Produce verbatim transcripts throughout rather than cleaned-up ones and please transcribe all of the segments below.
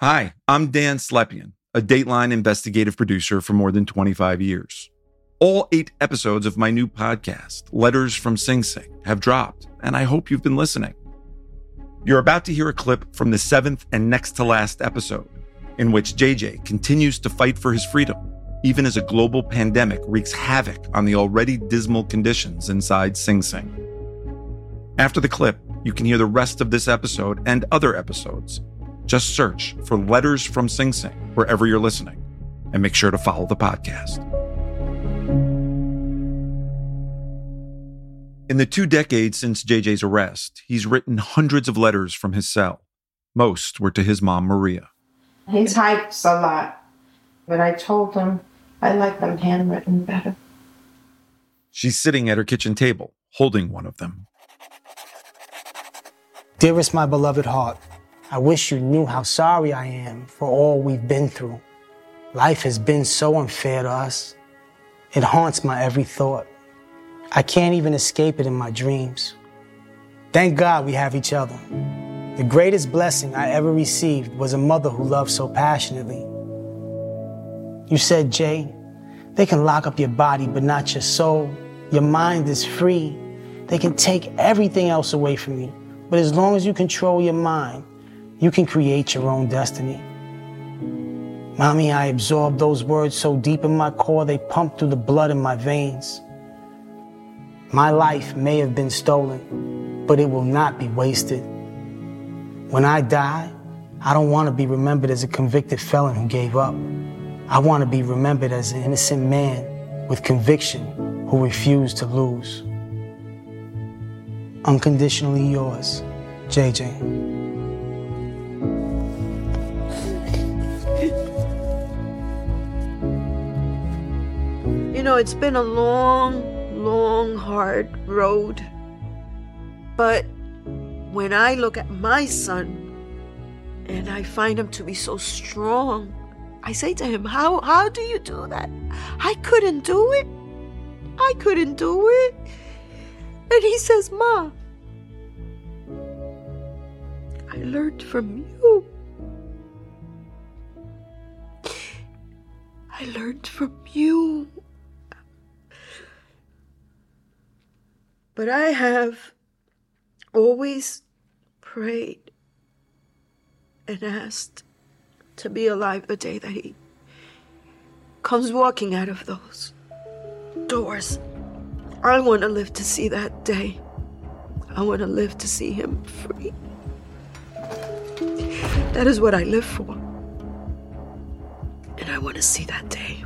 Hi, I'm Dan Slepian, a Dateline investigative producer for more than twenty-five years. All eight episodes of my new podcast, Letters from Sing Sing, have dropped, and I hope you've been listening. You're about to hear a clip from the seventh and next to last episode, in which J J continues to fight for his freedom, even as a global pandemic wreaks havoc on the already dismal conditions inside Sing Sing. After the clip, you can hear the rest of this episode and other episodes. Just search for Letters from Sing Sing wherever you're listening, and make sure to follow the podcast. In the two decades since J J's arrest, he's written hundreds of letters from his cell. Most were to his mom, Maria. He types a lot, but I told him I like them handwritten better. She's sitting at her kitchen table, holding one of them. Dearest my beloved heart, I wish you knew how sorry I am for all we've been through. Life has been so unfair to us. It haunts my every thought. I can't even escape it in my dreams. Thank God we have each other. The greatest blessing I ever received was a mother who loved so passionately. You said, Jay, they can lock up your body but not your soul. Your mind is free. They can take everything else away from you. But as long as you control your mind, you can create your own destiny. Mommy, I absorbed those words so deep in my core, they pumped through the blood in my veins. My life may have been stolen, but it will not be wasted. When I die, I don't want to be remembered as a convicted felon who gave up. I want to be remembered as an innocent man with conviction who refused to lose. Unconditionally yours, J J. You know, it's been a long, long, hard road. But when I look at my son and I find him to be so strong, I say to him, how, how do you do that? I couldn't do it. I couldn't do it. And he says, Ma, I learned from you. I learned from you. But I have always prayed and asked to be alive the day that he comes walking out of those doors. I want to live to see that day. I want to live to see him free. That is what I live for. And I want to see that day.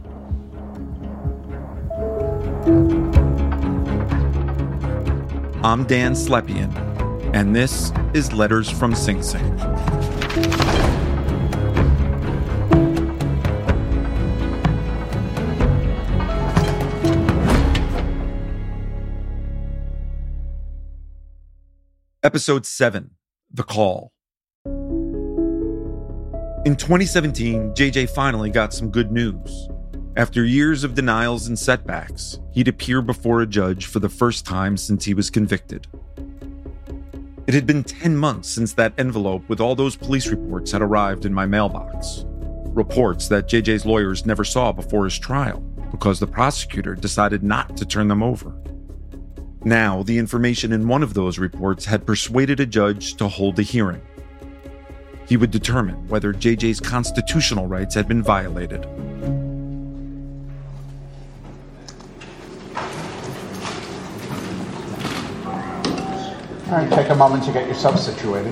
I'm Dan Slepian, and this is Letters from Sing Sing. Episode seven, The Call. In twenty seventeen, J J finally got some good news. After years of denials and setbacks, he'd appear before a judge for the first time since he was convicted. It had been ten months since that envelope with all those police reports had arrived in my mailbox. Reports that J J's lawyers never saw before his trial because the prosecutor decided not to turn them over. Now, the information in one of those reports had persuaded a judge to hold a hearing. He would determine whether J J's constitutional rights had been violated. All right, take a moment to get yourself situated.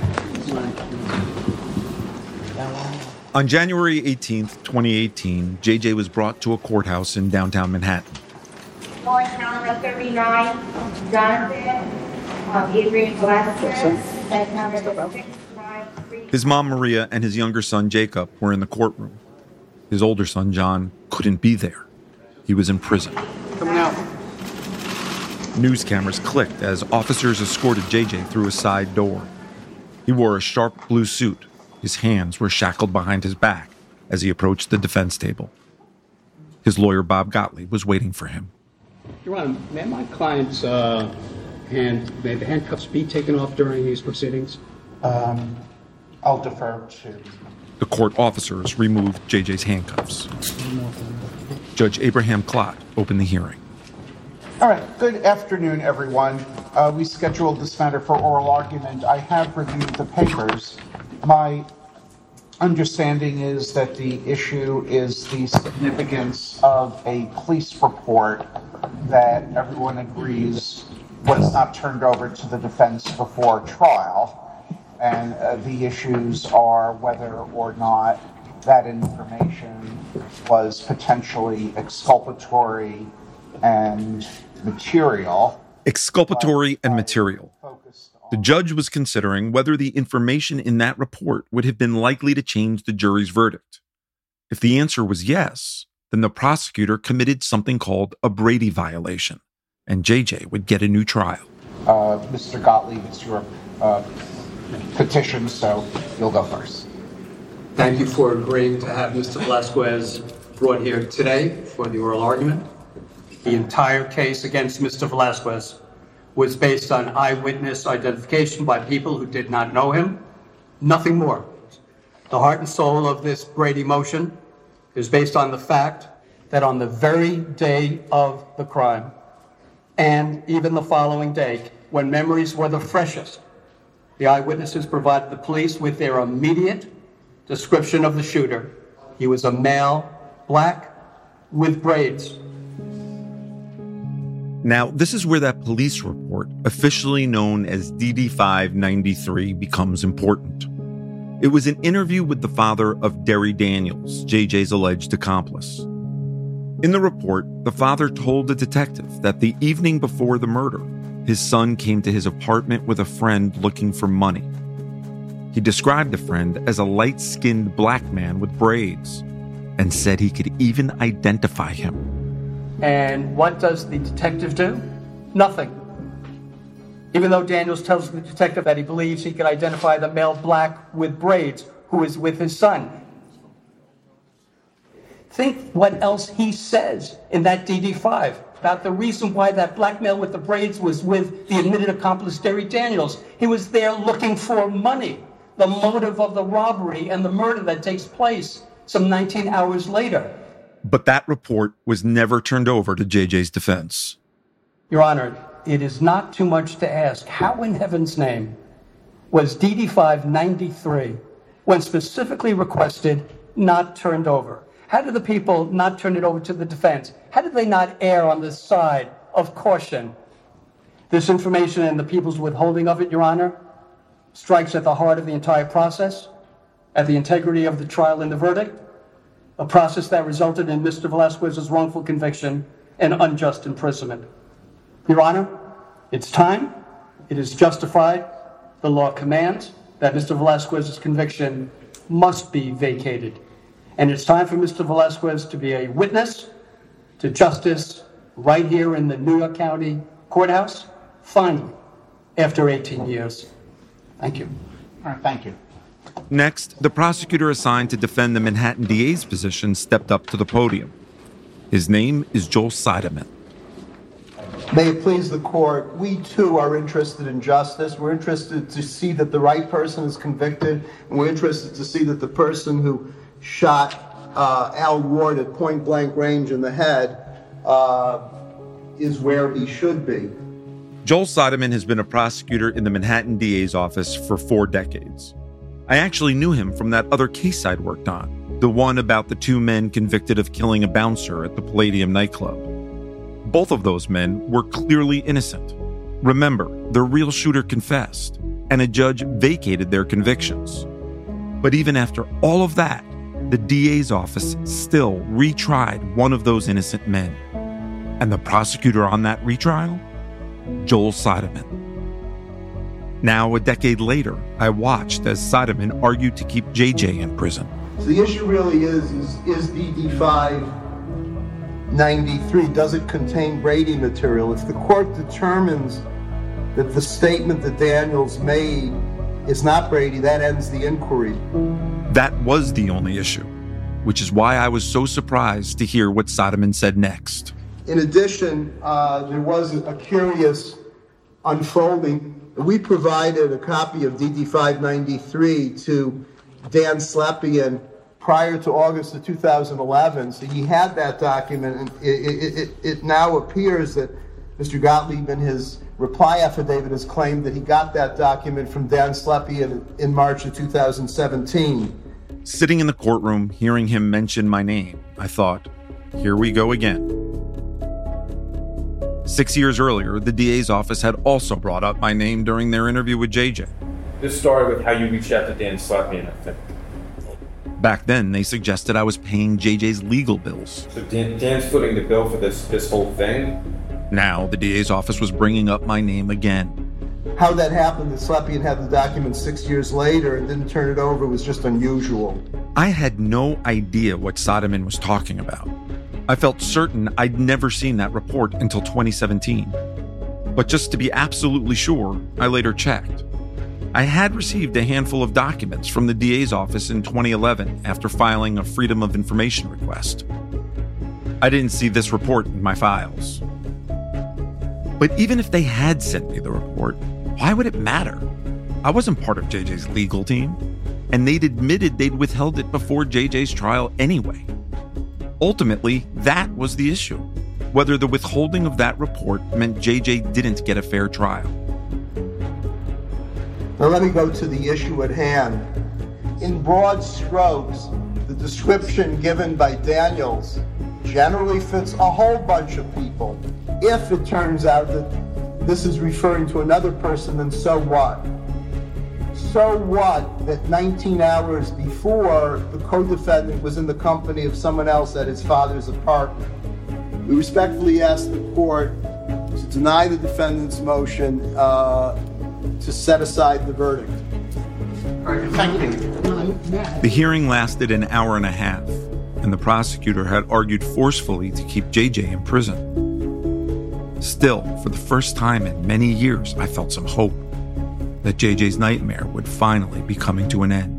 On January eighteenth, twenty eighteen, J J was brought to a courthouse in downtown Manhattan. Lawrence number thirty-nine, Jonathan, um, Adrian Glasser, and number six five three. His mom, Maria, and his younger son, Jacob, were in the courtroom. His older son, John, couldn't be there. He was in prison. Coming out. News cameras clicked as officers escorted J J through a side door. He wore a sharp blue suit. His hands were shackled behind his back as he approached the defense table. His lawyer, Bob Gottlieb, was waiting for him. Your Honor, may my client's uh, hand, may the handcuffs be taken off during these proceedings? Um, I'll defer to The court officers removed J J's handcuffs. Judge Abraham Klott opened the hearing. All right, good afternoon, everyone. Uh, we scheduled this matter for oral argument. I have reviewed the papers. My understanding is that the issue is the significance of a police report that everyone agrees was not turned over to the defense before trial. And uh, the issues are whether or not that information was potentially exculpatory and material. Exculpatory and material. The judge was considering whether the information in that report would have been likely to change the jury's verdict. If the answer was yes, then the prosecutor committed something called a Brady violation, and J J would get a new trial. Uh, Mister Gottlieb, it's your uh, petition, so you'll go first. Thank you for agreeing to have Mister Velasquez brought here today for the oral argument. The entire case against Mister Velasquez was based on eyewitness identification by people who did not know him, nothing more. The heart and soul of this Brady motion is based on the fact that on the very day of the crime, and even the following day, when memories were the freshest, the eyewitnesses provided the police with their immediate description of the shooter. He was a male, black, with braids. Now, this is where that police report, officially known as D D five ninety-three, becomes important. It was an interview with the father of Derry Daniels, J J's alleged accomplice. In the report, the father told the detective that the evening before the murder, his son came to his apartment with a friend looking for money. He described the friend as a light-skinned black man with braids and said he could even identify him. And what does the detective do? Nothing. Even though Daniels tells the detective that he believes he can identify the male black with braids who is with his son. Think what else he says in that D D five about the reason why that black male with the braids was with the admitted accomplice, Derry Daniels. He was there looking for money, the motive of the robbery and the murder that takes place some nineteen hours later. But that report was never turned over to J J's defense. Your Honor, it is not too much to ask, how in heaven's name was D D five ninety-three, when specifically requested, not turned over? How did the people not turn it over to the defense? How did they not err on the side of caution? This information and the people's withholding of it, Your Honor, strikes at the heart of the entire process, at the integrity of the trial and the verdict, a process that resulted in Mister Velasquez's wrongful conviction and unjust imprisonment. Your Honor, it's time. It is justified. The law commands that Mister Velasquez's conviction must be vacated. And it's time for Mister Velasquez to be a witness to justice right here in the New York County Courthouse, finally, after eighteen years. Thank you. All right, thank you. Next, the prosecutor assigned to defend the Manhattan D A's position stepped up to the podium. His name is Joel Seidemann. May it please the court, we too are interested in justice. We're interested to see that the right person is convicted, and we're interested to see that the person who shot uh, Al Ward at point blank range in the head uh, is where he should be. Joel Seidemann has been a prosecutor in the Manhattan D A's office for four decades. I actually knew him from that other case I'd worked on, the one about the two men convicted of killing a bouncer at the Palladium nightclub. Both of those men were clearly innocent. Remember, the real shooter confessed, and a judge vacated their convictions. But even after all of that, the D A's office still retried one of those innocent men. And the prosecutor on that retrial? Joel Seidemann. Now, a decade later, I watched as Seidemann argued to keep J J in prison. So the issue really is, is, is D D five ninety-three, does it contain Brady material? If the court determines that the statement that Daniels made is not Brady, that ends the inquiry. That was the only issue, which is why I was so surprised to hear what Seidemann said next. In addition, uh, there was a curious unfolding. We provided a copy of D D five ninety-three to Dan Slepian prior to August of two thousand eleven. So he had that document, and it, it, it, it now appears that Mister Gottlieb in his reply affidavit has claimed that he got that document from Dan Slepian in March of two thousand seventeen. Sitting in the courtroom, hearing him mention my name, I thought, here we go again. Six years earlier, the D A's office had also brought up my name during their interview with J J. This started with how you reached out to Dan Slepian, I think. Back then, they suggested I was paying J J's legal bills. So Dan, Dan's footing the bill for this, this whole thing? Now, the D A's office was bringing up my name again. How that happened, that Slepian had the document six years later and didn't turn it over, was just unusual. I had no idea what Soderman was talking about. I felt certain I'd never seen that report until twenty seventeen. But just to be absolutely sure, I later checked. I had received a handful of documents from the D A's office in twenty eleven after filing a Freedom of Information request. I didn't see this report in my files. But even if they had sent me the report, why would it matter? I wasn't part of J J's legal team, and they'd admitted they'd withheld it before J J's trial anyway. Ultimately, that was the issue, whether the withholding of that report meant J J didn't get a fair trial. Now let me go to the issue at hand. In broad strokes, the description given by Daniels generally fits a whole bunch of people. If it turns out that this is referring to another person, then so what? So what that nineteen hours before, the co-defendant was in the company of someone else at his father's apartment? We respectfully ask the court to deny the defendant's motion uh, to set aside the verdict. All right, thank you. The hearing lasted an hour and a half, and the prosecutor had argued forcefully to keep J J in prison. Still, for the first time in many years, I felt some hope that J J's nightmare would finally be coming to an end.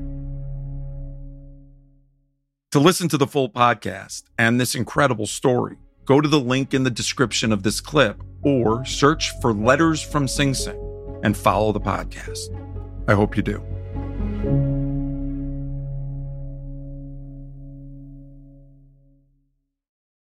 To listen to the full podcast and this incredible story, go to the link in the description of this clip or search for Letters from Sing Sing and follow the podcast. I hope you do.